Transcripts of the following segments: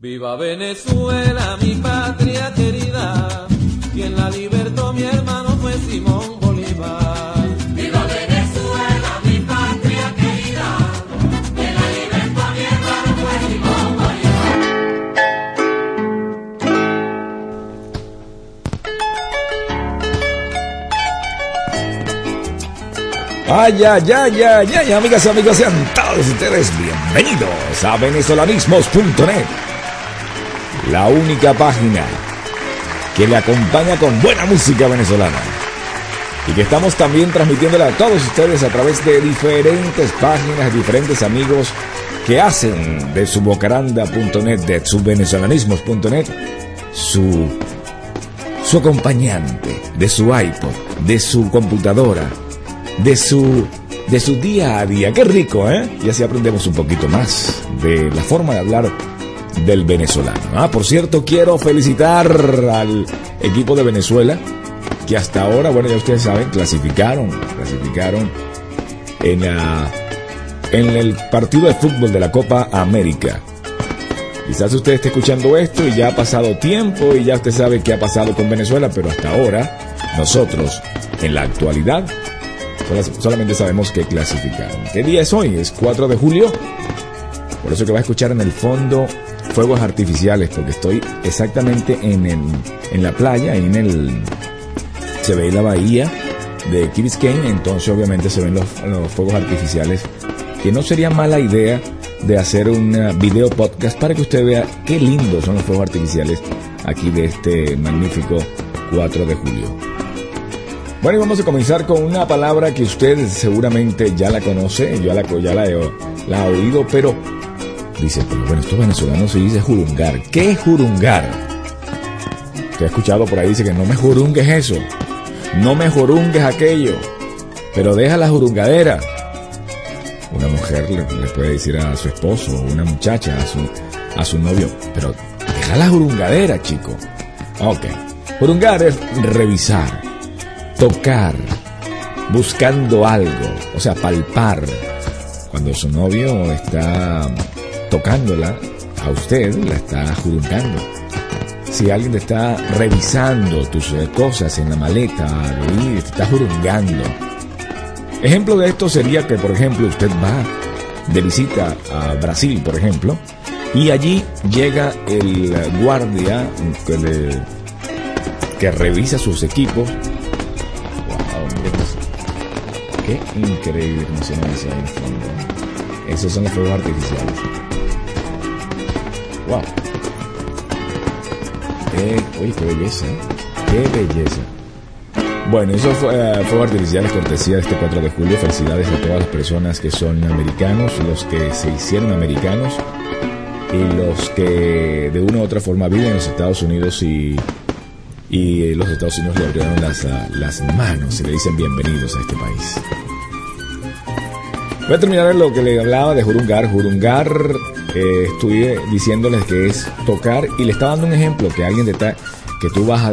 Viva Venezuela, mi patria querida, quien la libertó mi hermano fue Simón Bolívar. Viva Venezuela, mi patria querida, quien la libertó mi hermano fue Simón Bolívar. Ay, amigas y amigos, sean todos ustedes bienvenidos a venezolanismos.net, la única página que le acompaña con buena música venezolana y que estamos también transmitiéndola a todos ustedes a través de diferentes páginas, diferentes amigos que hacen de Subbocaranda.net, de Subvenezolanismos.net su acompañante, de su iPod, de su computadora, de su día a día. Qué rico, ¿eh? Y así aprendemos un poquito más de la forma de hablar del venezolano. Por cierto, quiero felicitar al equipo de Venezuela que hasta ahora, bueno, ya ustedes saben, clasificaron en el partido de fútbol de la Copa América. Quizás usted esté escuchando esto y ya ha pasado tiempo y ya usted sabe qué ha pasado con Venezuela, pero hasta ahora nosotros, en la actualidad, solamente sabemos que clasificaron. ¿Qué día es hoy? Es 4 de julio. Por eso que va a escuchar en el fondo fuegos artificiales, porque estoy exactamente en la playa, se ve la bahía de Key Biscayne, entonces obviamente se ven los fuegos artificiales, que no sería mala idea de hacer un video podcast para que usted vea qué lindos son los fuegos artificiales aquí de este magnífico 4 de julio. Bueno, y vamos a comenzar con una palabra que usted seguramente ya la conoce, yo la ha oído, pero dice, pero bueno, estos venezolanos se dice jurungar. ¿Qué es jurungar? Usted ha escuchado por ahí, dice que no me jurungues eso, no me jurungues aquello, pero deja la jurungadera. Una mujer le puede decir a su esposo, o una muchacha, a su novio, pero deja la jurungadera, chico. Ok, jurungar es revisar, tocar, buscando algo, o sea, palpar. Cuando su novio está tocándola a usted, la está jurungando. Si alguien te está revisando tus cosas en la maleta, te está jurungando. Ejemplo de esto sería que, por ejemplo, usted va de visita a Brasil, por ejemplo, y allí llega el guardia que revisa sus equipos. Wow, qué increíble cómo se me dice ahí en el fondo. Esos son los fuegos artificiales. Wow. Oye, qué belleza, ¿eh? Qué belleza. Bueno, esos fuegos artificiales cortesía de este 4 de julio. Felicidades a todas las personas que son americanos, los que se hicieron americanos y los que de una u otra forma viven en los Estados Unidos y los Estados Unidos le abrieron las manos y le dicen bienvenidos a este país. Voy a terminar lo que le hablaba de jurungar. Jurungar, estuve diciéndoles que es tocar, y le estaba dando un ejemplo que alguien que tú vas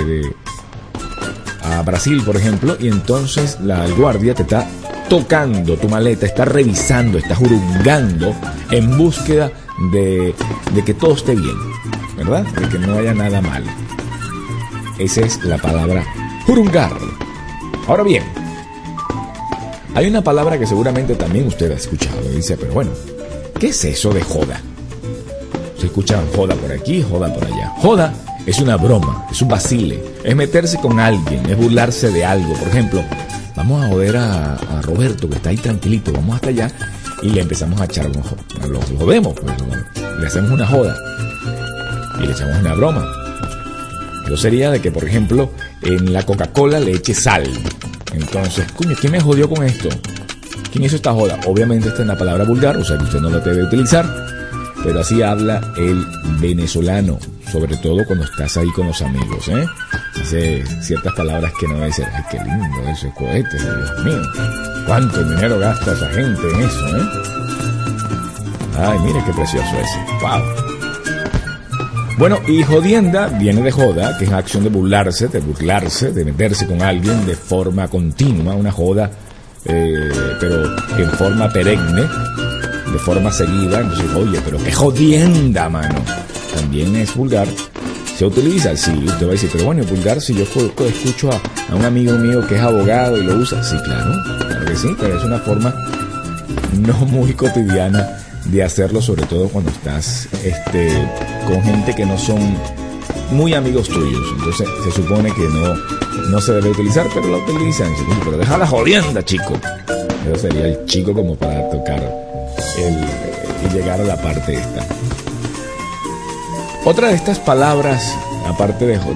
a Brasil, por ejemplo, y entonces el guardia te está tocando tu maleta, está revisando, está jurungando en búsqueda de que todo esté bien, ¿verdad? De que no haya nada mal. Esa es la palabra jurungar. Ahora bien, hay una palabra que seguramente también usted ha escuchado y dice, pero bueno, ¿qué es eso de joda? Se escucha joda por aquí, joda por allá. Joda es una broma, es un vacile, es meterse con alguien, es burlarse de algo. Por ejemplo, vamos a joder a Roberto, que está ahí tranquilito, vamos hasta allá y le empezamos a echar, lo jodemos, pues, le hacemos una joda y le echamos una broma. Yo sería de que, por ejemplo, en la Coca-Cola le eche sal. Entonces, coño, ¿quién me jodió con esto? ¿Quién hizo esta joda? Obviamente esta es una palabra vulgar, o sea que usted no la debe utilizar, pero así habla el venezolano, sobre todo cuando estás ahí con los amigos, ¿eh? Dice ciertas palabras que no va a decir, ay, qué lindo ese cohete, Dios mío, cuánto dinero gasta esa gente en eso, ¿eh? Ay, mire qué precioso ese, wow. Bueno, y jodienda viene de joda, que es acción de burlarse, de meterse con alguien de forma continua, una joda, pero en forma perenne, de forma seguida. Entonces, oye, pero qué jodienda, mano. también es vulgar, se utiliza. Sí, usted va a decir, pero bueno, vulgar, si yo escucho a un amigo mío que es abogado y lo usa, sí, claro que sí, pero es una forma no muy cotidiana de hacerlo, sobre todo cuando estás con gente que no son muy amigos tuyos. Entonces se supone que no se debe utilizar, pero lo utilizan. Pero deja la jodienda, chico. Eso sería el chico como para tocar y llegar a la parte esta. Otra de estas palabras, aparte de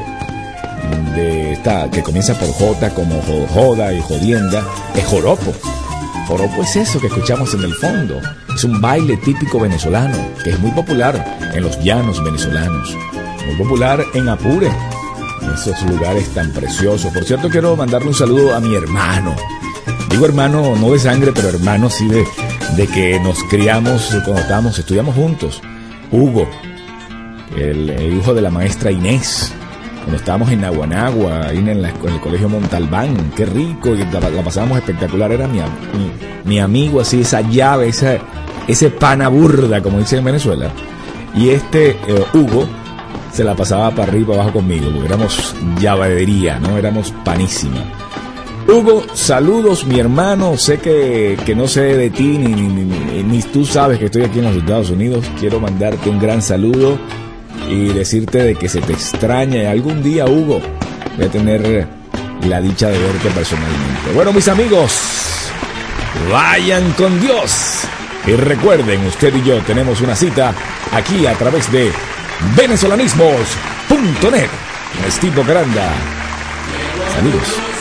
esta que comienza por J, como joda y jodienda, es joropo. Joropo es eso que escuchamos en el fondo. Es un baile típico venezolano que es muy popular en los llanos venezolanos, muy popular en Apure, en esos lugares tan preciosos. Por cierto, quiero mandarle un saludo a mi hermano. Digo hermano no de sangre, pero hermano sí de que nos criamos cuando estudiamos juntos. Hugo, el hijo de la maestra Inés, cuando estábamos en Naguanagua, ahí en el colegio Montalbán. Qué rico, la pasábamos espectacular. Era mi amigo, así, esa llave, ese pana burda, como dicen en Venezuela. Y Hugo se la pasaba para arriba y para abajo conmigo, porque éramos llavería, ¿no? Éramos panísima. Hugo, saludos, mi hermano. Sé que no sé de ti, ni tú sabes que estoy aquí en los Estados Unidos. Quiero mandarte un gran saludo y decirte de que se te extraña. Y algún día, Hugo, voy a tener la dicha de verte personalmente. Bueno, mis amigos, vayan con Dios. Y recuerden, usted y yo tenemos una cita aquí a través de venezolanismos.net. Estipo Caranda. Saludos.